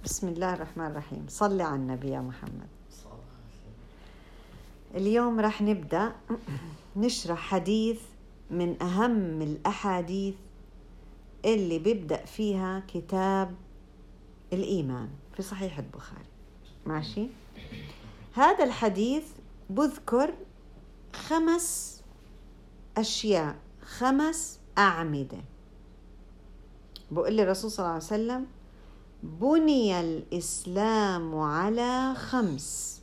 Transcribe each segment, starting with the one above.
بسم الله الرحمن الرحيم. صلي على النبي يا محمد. اليوم رح نبدأ نشرح حديث من أهم الأحاديث اللي بيبدأ فيها كتاب الإيمان في صحيح البخاري. ماشي؟ هذا الحديث بذكر 5 أشياء، 5 أعمدة. بقول لي الرسول صلى الله عليه وسلم: بني الإسلام على 5.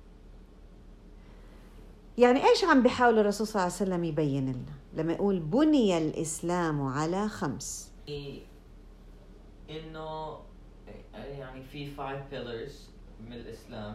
يعني إيش عم بيحاول الرسول صلى الله عليه وسلم يبين لنا لما يقول بني الإسلام على 5؟ إنه يعني في 5 pillars من الإسلام: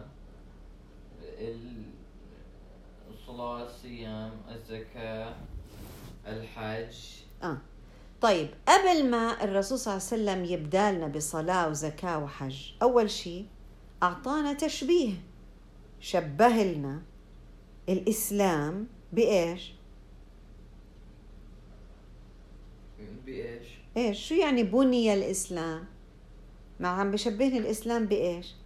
الصلاة، الصيام، الزكاة، الحج. طيب، قبل ما الرسول صلى الله عليه وسلم يبدأ لنا بصلاة وزكاة وحج، أول شيء أعطانا تشبيه، شبه لنا الإسلام بإيش؟ بإيش؟ إيش؟ شو يعني بني الإسلام؟ ما عم بشبهني الإسلام بإيش؟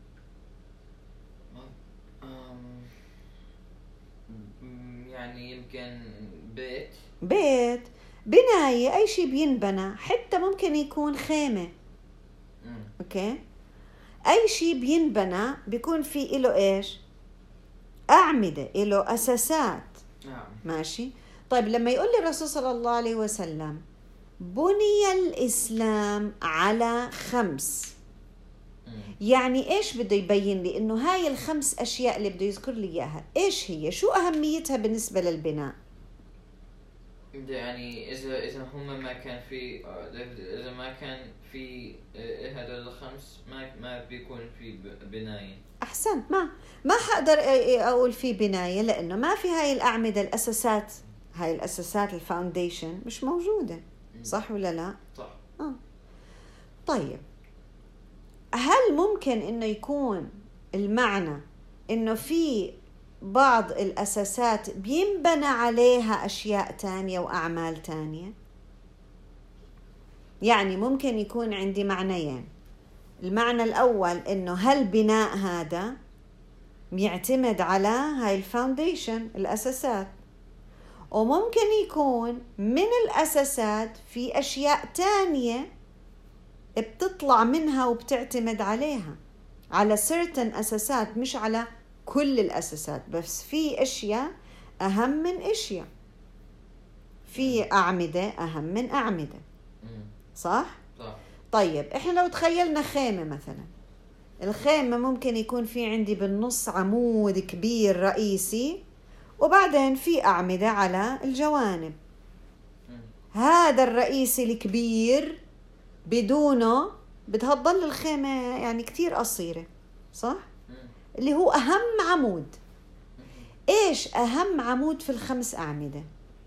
يعني يمكن بيت، بناية، أي شيء بينبنى، حتى ممكن يكون خيمة. أوكي؟ أي شيء بينبنى بيكون فيه إله إيش؟ أعمدة، إله أساسات. ماشي؟ طيب، لما يقول لي الرسول صلى الله عليه وسلم بني الإسلام على 5، يعني إيش بده يبين لي؟ إنه هاي ال5 أشياء اللي بده يذكر لي إياها إيش هي؟ شو أهميتها بالنسبة للبناء؟ يعني إذا هم ما كان في، إذا ما كان في هذول ال5 ما بيكون في بناية. أحسنت. ما حقدر أقول في بناية لأنه ما في هاي الأعمدة، الأساسات، هاي الأساسات الفاونديشن مش موجودة. صح ولا لا؟ صح. طيب، هل ممكن إنه يكون المعنى إنه في بعض الأساسات بينبنى عليها أشياء تانية وأعمال تانية؟ يعني ممكن يكون عندي معنيين. المعنى الأول إنه هل بناء هذا يعتمد على هاي الفاونديشن، الأساسات، وممكن يكون من الأساسات في أشياء تانية بتطلع منها وبتعتمد عليها، على certain أساسات، مش على كل الأساسات، بس في أشياء أهم من أشياء، في أعمدة أهم من أعمدة. صح؟ طيب، إحنا لو تخيلنا خيمة مثلا، الخيمة ممكن يكون في عندي بالنص عمود كبير رئيسي، وبعدين في أعمدة على الجوانب. هذا الرئيسي الكبير بدونه بتهضل الخيمة يعني كتير قصيرة، صح؟ اللي هو أهم عمود. إيش أهم عمود في ال5 أعمدة؟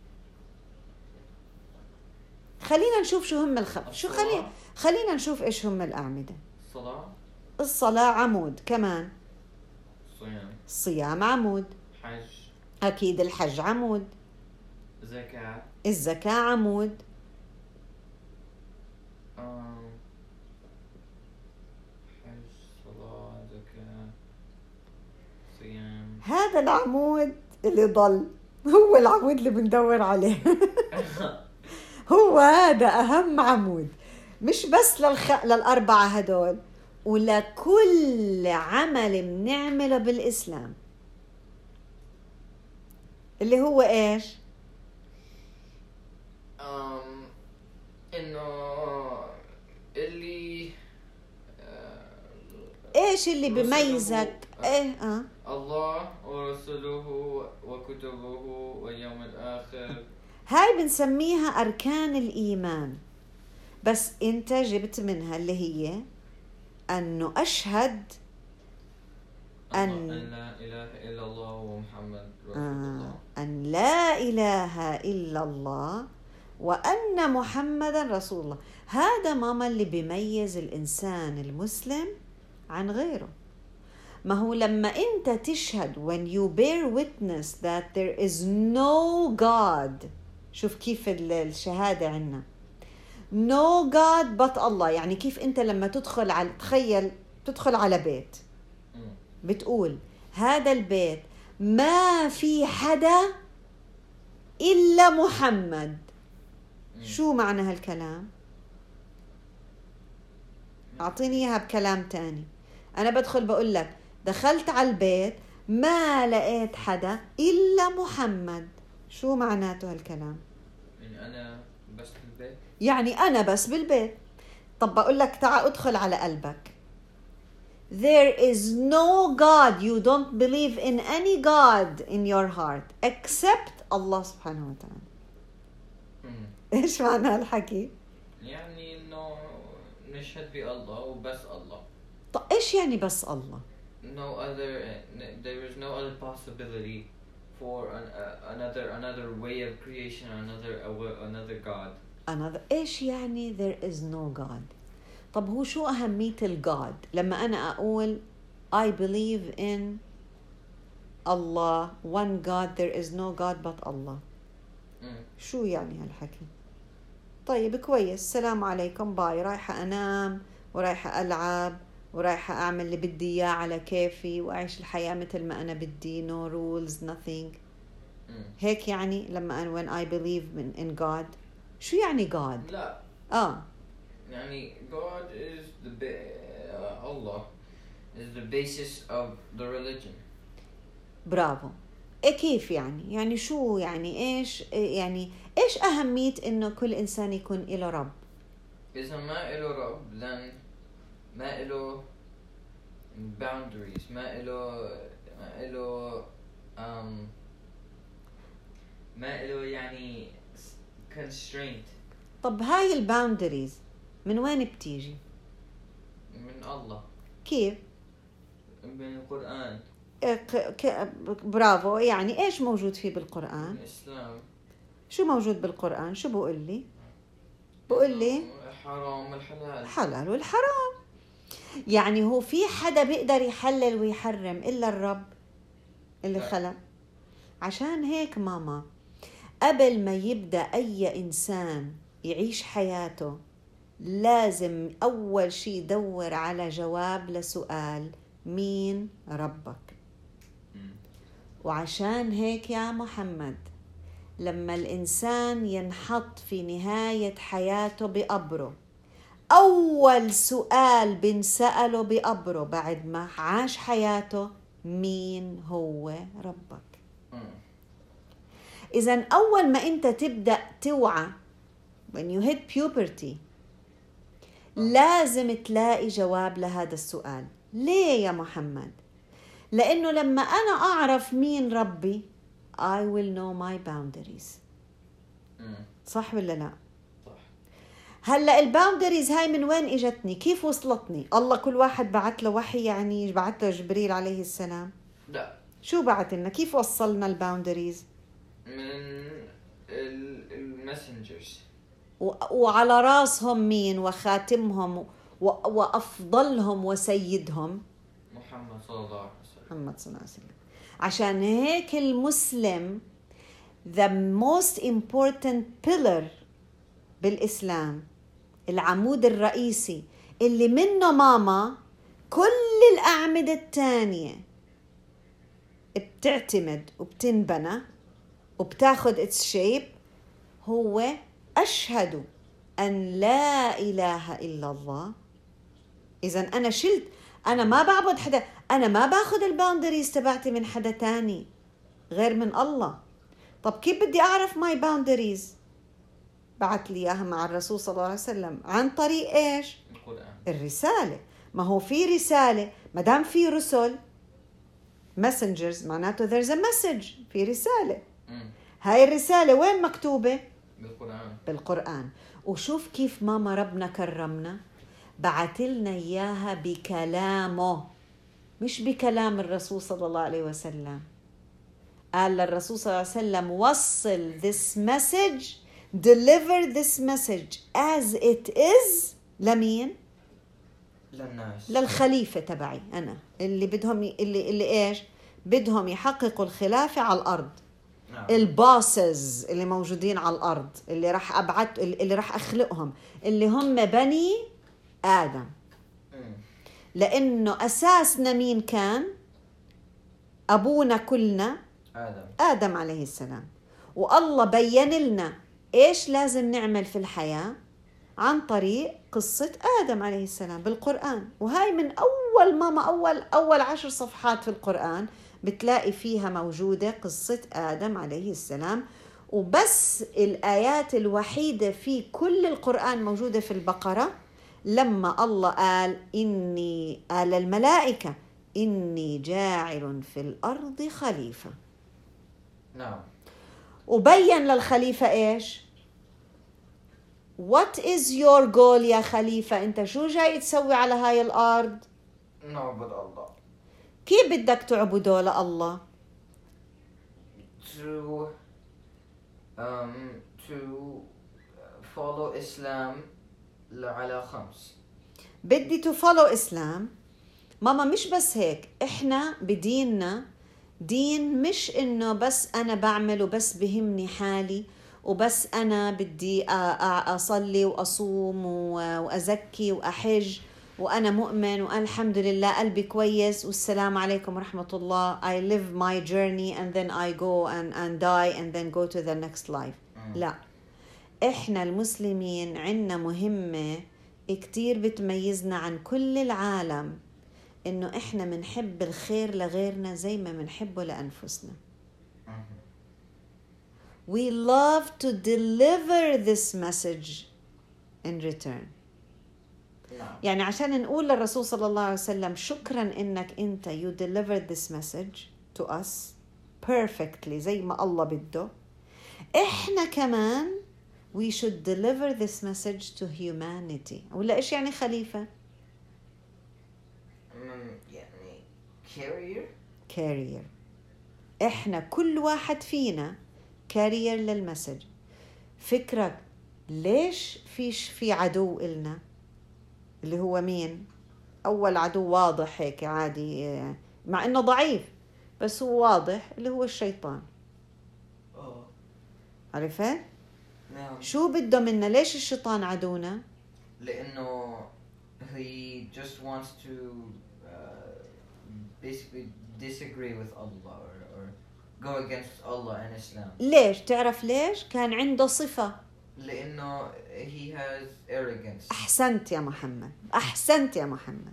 خلينا نشوف شو هم شو خلينا نشوف إيش هم الأعمدة. الصلاة عمود، كمان الصيام عمود، حج أكيد الحج عمود، الزكاة عمود، حج، صلاة، زكاة، صيام. هذا العمود اللي ضل هو العمود اللي بندور عليه. هو هذا أهم عمود، مش بس لل4 هدول، ولكل عمل بنعمله بالإسلام، اللي هو إيش؟ إنه اللي إيش اللي بيميزك؟ الله ورسوله وكتبه واليوم الآخر. هاي بنسميها أركان الإيمان، بس أنت جبت منها اللي هي أنه أشهد أن لا إله إلا الله ومحمد رسول الله، أن لا إله إلا الله وأن محمد رسول الله. هذا ماما اللي بيميز الإنسان المسلم عن غيره. ما هو لما أنت تشهد when you bear witness that there is no God، شوف كيف الشهادة عنا، no God but الله. يعني كيف أنت لما تدخل على بيت بتقول هذا البيت ما في حدا إلا محمد. شو معنى هالكلام؟ أعطيني إياها بكلام تاني. أنا بدخل بقول لك دخلت على البيت ما لقيت حدا إلا محمد. شو معناته هالكلام؟ يعني أنا بس بالبيت. يعني أنا بس بالبيت. طب بقول لك تعال أدخل على قلبك. There is no God. You don't believe in any God in your heart except Allah سبحانه وتعالى. إيش معنى هالحكي؟ يعني إنه نشهد بالله وبس الله. طب إيش يعني بس الله؟ There is no other possibility for another way of creation, another God. إيش يعني there is no God؟ طب هو شو أهمية الGod؟ لما أنا أقول I believe in Allah, one God, there is no God but Allah. شو يعني هالحكي؟ طيب كويس، السلام عليكم، باي، رايحة أنام ورايحة ألعب ورايحة أعمل اللي بدي إياه على كيفي وأعيش الحياة مثل ما أنا بدي. no rules, nothing. هيك يعني لما أنا when I believe in God. شو يعني God؟ لا. يعني God is Allah is the basis of the religion. برافو. كيف يعني؟ يعني شو يعني إيش أهمية إنه كل إنسان يكون له رب؟ إذا ما له رب then ما له boundaries، ما له يعني constraint. طب هاي الباوندريز من وين بتيجي؟ من الله. كيف؟ من القرآن. برافو. يعني إيش موجود فيه بالقرآن؟ الإسلام. شو موجود بالقرآن؟ شو بقول لي؟ بقول لي الحرام والحلال. حلال والحرام. يعني هو في حدا بيقدر يحلل ويحرم إلا الرب اللي خلق. عشان هيك ماما قبل ما يبدأ أي إنسان يعيش حياته لازم أول شي يدور على جواب لسؤال مين ربك. وعشان هيك يا محمد لما الإنسان ينحط في نهاية حياته بقبره أول سؤال بنسأله بقبره بعد ما عاش حياته مين هو ربك. إذن أول ما أنت تبدأ توعى when you hit puberty لازم تلاقي جواب لهذا السؤال. ليه يا محمد؟ لأنه لما أنا أعرف مين ربي I will know my boundaries. صح ولا لا؟ صح. هلأ الباوندريز هاي من وين إجتني؟ كيف وصلتني؟ الله كل واحد بعت له وحي، يعني بعت له جبريل عليه السلام؟ لا. شو بعت لنا؟ كيف وصلنا الباوندريز؟ من المسنجرز. وعلى راسهم مين وخاتمهم وأفضلهم وسيدهم؟ محمد صلى الله عليه وسلم. محمد صلى الله عليه وسلم. عشان هيك المسلم the most important pillar بالإسلام، العمود الرئيسي اللي منه ماما كل الأعمدة التانية بتعتمد وبتنبنى وبتاخد its shape، هو أشهد أن لا إله إلا الله. إذن أنا شلت، أنا ما بعبد حدا، أنا ما باخد الباوندريز تبعتي من حدا تاني غير من الله. طب كيف بدي أعرف ماي باوندريز؟ بعت لي إياها مع الرسول صلى الله عليه وسلم عن طريق إيش؟ القرآن. الرسالة. ما هو في رسالة، ما دام في رسل messengers معناته there's a message، في رسالة. هاي الرسالة وين مكتوبة؟ بالقرآن. وشوف كيف ماما ربنا كرمنا، بعتلنا إياها بكلامه مش بكلام الرسول صلى الله عليه وسلم. قال للرسول صلى الله عليه وسلم وصل this message، deliver this message as it is لمين؟ للناس، للخليفة تبعي أنا اللي بدهم اللي إيش؟ بدهم يحققوا الخلافة على الأرض. الباسز اللي موجودين على الأرض، اللي راح أخلقهم، اللي هم بني آدم. لأنه أساسنا مين كان؟ أبونا كلنا آدم عليه السلام. والله بيّن لنا إيش لازم نعمل في الحياة عن طريق قصة آدم عليه السلام بالقرآن. وهاي من أول 10 صفحات في القرآن بتلاقي فيها موجودة قصة آدم عليه السلام. وبس الآيات الوحيدة في كل القرآن موجودة في البقرة لما الله قال الملائكة إني جاعل في الأرض خليفة. نعم. وبين للخليفة إيش؟ What is your goal يا خليفة؟ أنت شو جاي تسوي على هاي الأرض؟ نعبد الله. كيف بدك تعبده لله؟ to follow Islam على 5. بدي to follow Islam. ماما مش بس هيك، إحنا بديننا دين مش إنه بس أنا بعمل وبس بهمني حالي وبس أنا بدي أصلي وأصوم وأزكي وأحج وأنا مؤمن والحمد لله قلبي كويس والسلام عليكم ورحمة الله. I live my journey and then I go and die and then go to the next life. لا، إحنا المسلمين عنا مهمة كتير بتميزنا عن كل العالم، إنه إحنا منحب الخير لغيرنا زي ما منحبه لأنفسنا. We love to deliver this message in return. يعني عشان نقول للرسول صلى الله عليه وسلم شكراً إنك أنت you delivered this message to us perfectly زي ما الله بده. إحنا كمان we should deliver this message to humanity. ولا إيش يعني خليفة؟ يعني carrier. إحنا كل واحد فينا كارير للمسج. فكرك ليش في عدو إلنا اللي هو مين؟ أول عدو واضح هيك عادي مع إنه ضعيف بس هو واضح اللي هو الشيطان. عرفت؟ نعم. شو بده منا؟ ليش الشيطان عدونا؟ لأنه he just wants to basically disagree with Allah or go against Allah and Islam. ليش؟ تعرف ليش؟ كان عنده صفة. لأنه he has arrogance. أحسنت يا محمد.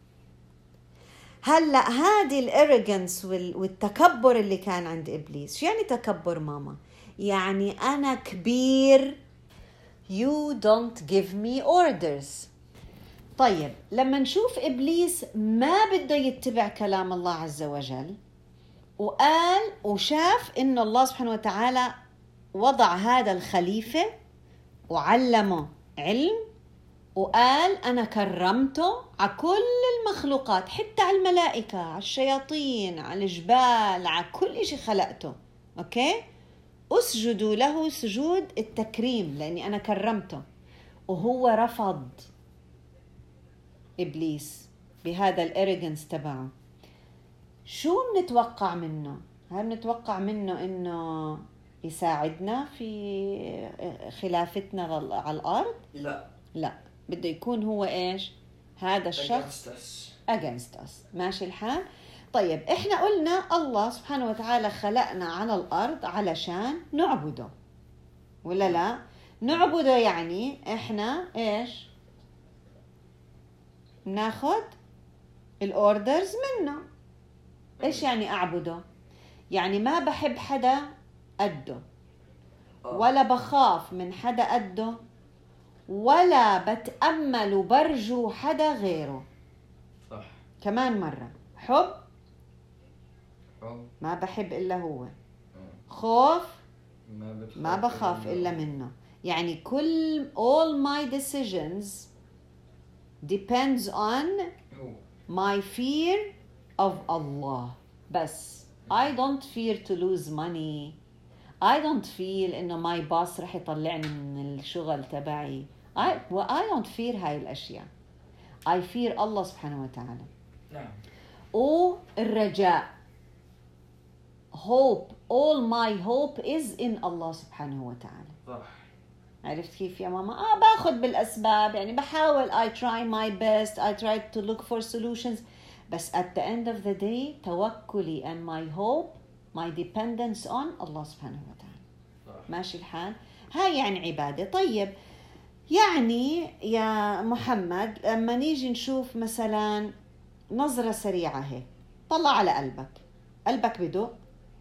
هلأ هذه الاريجنس والتكبر اللي كان عند إبليس. شو يعني تكبر ماما؟ يعني أنا كبير. You don't give me orders. طيب لما نشوف إبليس ما بده يتبع كلام الله عز وجل وقال وشاف إنه الله سبحانه وتعالى وضع هذا الخليفة وعلمه علم وقال أنا كرمته على كل المخلوقات حتى على الملائكة على الشياطين على الجبال على كل إشي خلقته. أوكي؟ أسجدوا له سجود التكريم لأني أنا كرمته. وهو رفض إبليس بهذا الاريجنس تبعه. شو بنتوقع منه؟ هل بنتوقع منه إنه يساعدنا في خلافتنا على الأرض؟ لا، بده يكون هو إيش؟ هذا الشخص against us. ماشي الحال؟ طيب إحنا قلنا الله سبحانه وتعالى خلقنا على الأرض علشان نعبده ولا لا؟ نعبده يعني إحنا إيش؟ ناخد الأوردرز منه. إيش يعني أعبده؟ يعني ما بحب حدا قده ولا بخاف من حدا قده ولا بتأمل وبرجو حدا غيره. صح. كمان مرة حب ما بحب إلا هو. خوف ما بخاف إلا منه. يعني كل all my decisions depends on my fear of Allah. بس I don't fear to lose money. I don't feel إنه my boss رح يطلعني من الشغل تبعي. I don't fear هاي الأشياء. I fear الله سبحانه وتعالى. نعم. والرجاء hope, all my hope is in Allah سبحانه وتعالى. صح. عرفت كيف يا ماما؟ باخذ بالأسباب، يعني بحاول I try my best, I try to look for solutions. بس at the end of the day توكلي and my hope, my dependence on Allah سبحانه وتعالى. صح. ماشي الحال؟ هاي يعني عبادة. طيب يعني يا محمد لما نيجي نشوف مثلا نظرة سريعة هيك، طلع على قلبك، قلبك بدق؟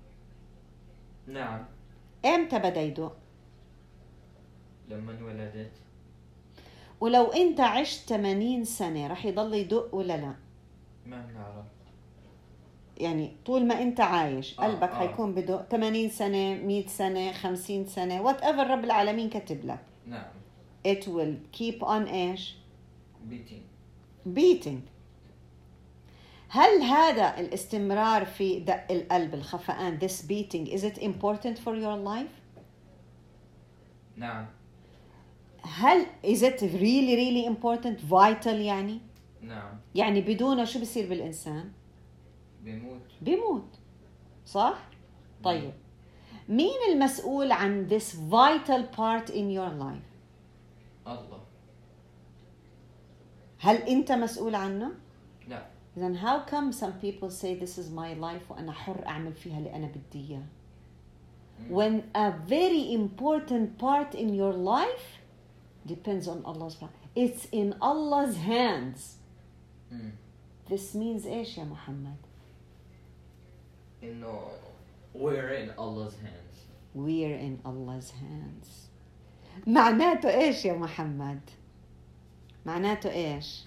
نعم. امتى بدأ يدق؟ لما انولدت. ولو انت عشت 80 سنة رح يضل يدق ولا لا؟ ما بنعرف. يعني طول ما انت عايش قلبك حيكون بدق 80 سنة، 100 سنة، 50 سنة، whatever رب العالمين كتب لك. نعم. It will keep on ايش؟ beating. هل هذا الاستمرار في دق القلب، الخفقان، this beating, is it important for your life؟ نعم. هل is it really really important, vital يعني؟ نعم. يعني بدونه شو بيصير بالإنسان؟ بيموت. صح؟ طيب مين المسؤول عن this vital part in your life؟ الله. هل أنت مسؤول عنه؟ لا. Then how come some people say this is my life وأنا حر أعمل فيها اللي أنا بدي إياه؟ When a very important part in your life depends on Allah's plan. It's in Allah's hands. This means إيش يا محمد؟ إنه we're in Allah's hands. We're in Allah's hands. معناته إيش يا محمد؟ معناته إيش؟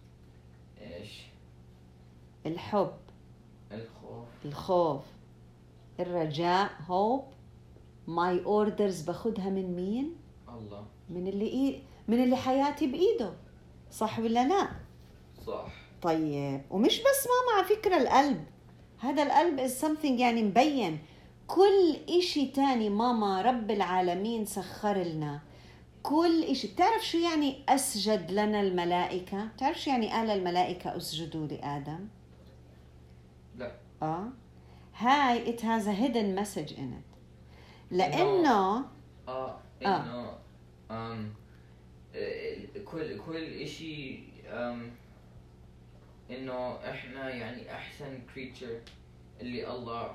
الحب، الخوف، الرجاء، hope. my orders باخدها من مين؟ الله. من اللي حياتي بإيده. صح ولا لا؟ صح. طيب ومش بس ماما على فكرة القلب، هذا القلب is something يعني مبين. كل إشي تاني ماما رب العالمين سخر لنا كل إشي. بتعرف شو يعني أسجد لنا الملائكة؟ بتعرف شو يعني قال الملائكة أسجدوا لآدم؟ لا. هاي it has a hidden message in it. لأنه إنه كل إشي إنه إحنا يعني أحسن creature اللي الله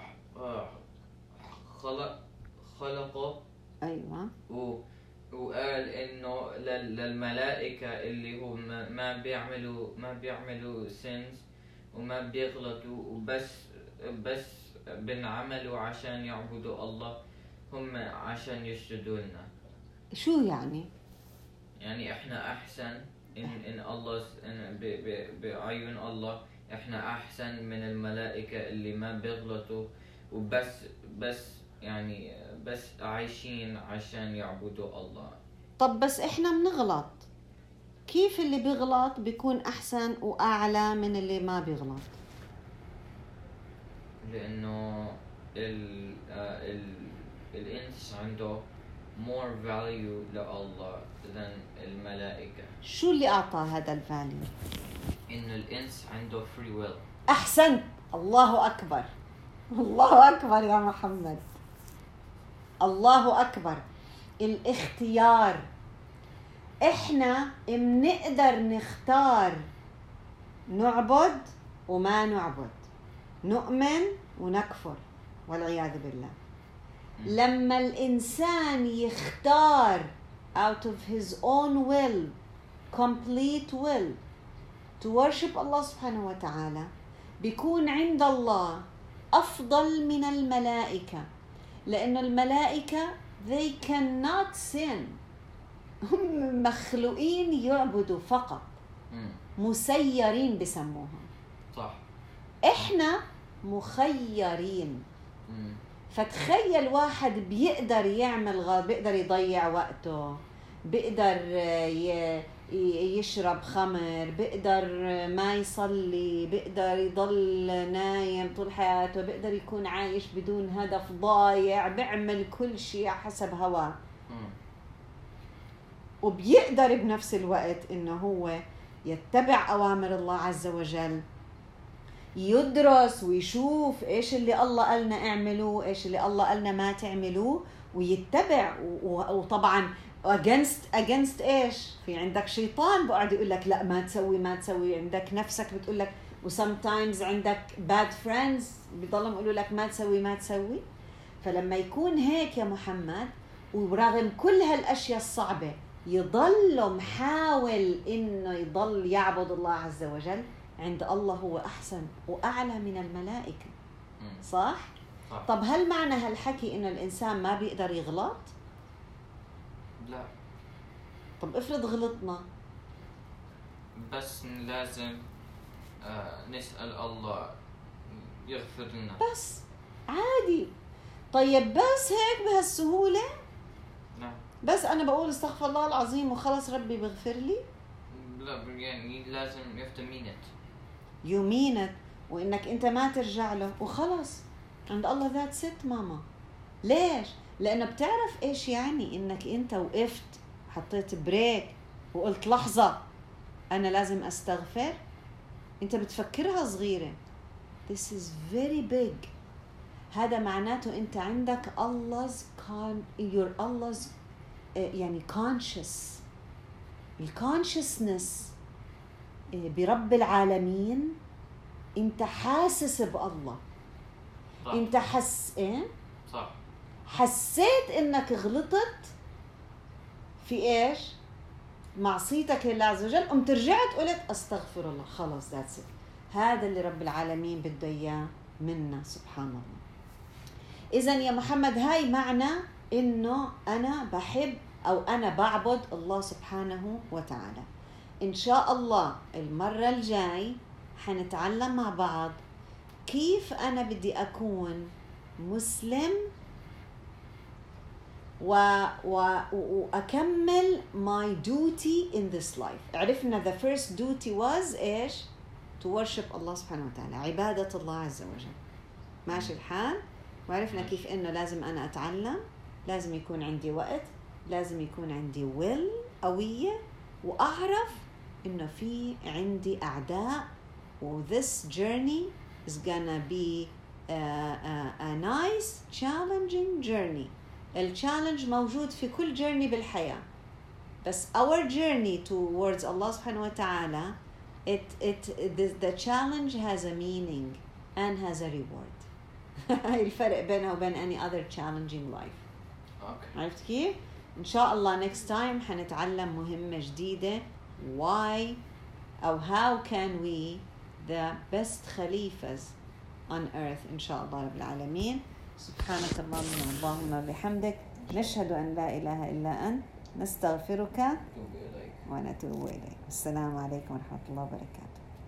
خلقه. أيوة. وقال إنه للملائكة اللي هم ما بيعملوا sins وما بيغلطوا وبس بنعملوا عشان يعبدوا الله، هم عشان يسجدوا لنا. شو يعني؟ يعني إحنا أحسن إن الله بعيون الله، إحنا أحسن من الملائكة اللي ما بيغلطوا وبس يعني بس عايشين عشان يعبدوا الله. طب بس إحنا بنغلط، كيف اللي بيغلط بيكون أحسن وأعلى من اللي ما بيغلط؟ لأنه الإنس عنده more value لله than الملائكة. شو اللي أعطى هذا الفاليو؟ إنه الإنس عنده free will. أحسنت. الله أكبر، الله أكبر يا محمد، الله أكبر. الاختيار. إحنا بنقدر نختار نعبد وما نعبد، نؤمن ونكفر والعياذ بالله. لما الإنسان يختار out of his own will, complete will to worship Allah سبحانه وتعالى، بيكون عند الله أفضل من الملائكة. لأن الملائكة they cannot sin، هم مخلوقين يعبدوا فقط، مسيرين بسموهم. صح. إحنا مخيرين. فتخيل واحد بيقدر يعمل غلط، بيقدر يضيع وقته، بيقدر يشرب خمر، بيقدر ما يصلي، بيقدر يضل نايم طول حياته، بيقدر يكون عايش بدون هدف، ضايع، بيعمل كل شيء حسب هواه، وبيقدر بنفس الوقت إنه هو يتبع أوامر الله عز وجل، يدرس ويشوف إيش اللي الله قالنا اعملوه، إيش اللي الله قالنا ما تعملوه، ويتبع. وطبعا against إيش؟ في عندك شيطان بقعد يقول لك لا ما تسوي، عندك نفسك بتقول لك، وsometimes عندك bad friends بيضلهم يقولوا لك ما تسوي. فلما يكون هيك يا محمد، ورغم كل هالأشياء الصعبة يضل محاول إنه يضل يعبد الله عز وجل، عند الله هو أحسن وأعلى من الملائكة. صح؟ طب هل معنى هالحكي إنه الإنسان ما بيقدر يغلط؟ لا. طب افرض غلطنا، بس لازم نسأل الله يغفر لنا. بس عادي. طيب بس هيك بهالسهولة؟ لا. بس أنا بقول استغفر الله العظيم وخلص ربي بغفر لي؟ لا، يعني لازم you have to mean it. you mean it، وإنك أنت ما ترجع له وخلص عند الله. that's it ماما. ليش؟ لأنه بتعرف إيش يعني إنك أنت وقفت حطيت بريك وقلت لحظة أنا لازم أستغفر. أنت بتفكرها صغيرة. this is very big. هذا معناته أنت عندك your Allah's يعني conscious، الconsciousness برب العالمين. أنت حاسس بالله. صح. أنت صح. حسيت إنك غلطت في إيش؟ معصيتك لله عز وجل، قمت رجعت قلت أستغفر الله، خلاص that's it. هذا اللي رب العالمين بده إياه منا سبحان الله. إذن يا محمد هاي معنى إنه أنا بحب أو أنا بعبد الله سبحانه وتعالى. إن شاء الله المرة الجاي حنتعلم مع بعض كيف أنا بدي أكون مسلم وأكمل my duty in this life. عرفنا the first duty was إيش؟ to worship الله سبحانه وتعالى، عبادة الله عز وجل. ماشي الحال؟ وعرفنا كيف إنه لازم أنا أتعلم، لازم يكون عندي وقت، لازم يكون عندي will قوية، وأعرف إنه في عندي أعداء، و this journey is gonna be a nice challenging journey. الchallenge موجود في كل journey بالحياة، بس our journey towards Allah سبحانه وتعالى the challenge has a meaning and has a reward. هاي الفرق بينها وبين any other challenging life. عرفت كيف؟ إن شاء الله next time حنتعلم مهمة جديدة why أو how can we the best خليفة on earth إن شاء الله رب العالمين. سبحانك اللهم بحمدك، نشهد أن لا إله إلا أنت، نستغفرك ونتوب إليك. السلام عليكم ورحمة الله وبركاته.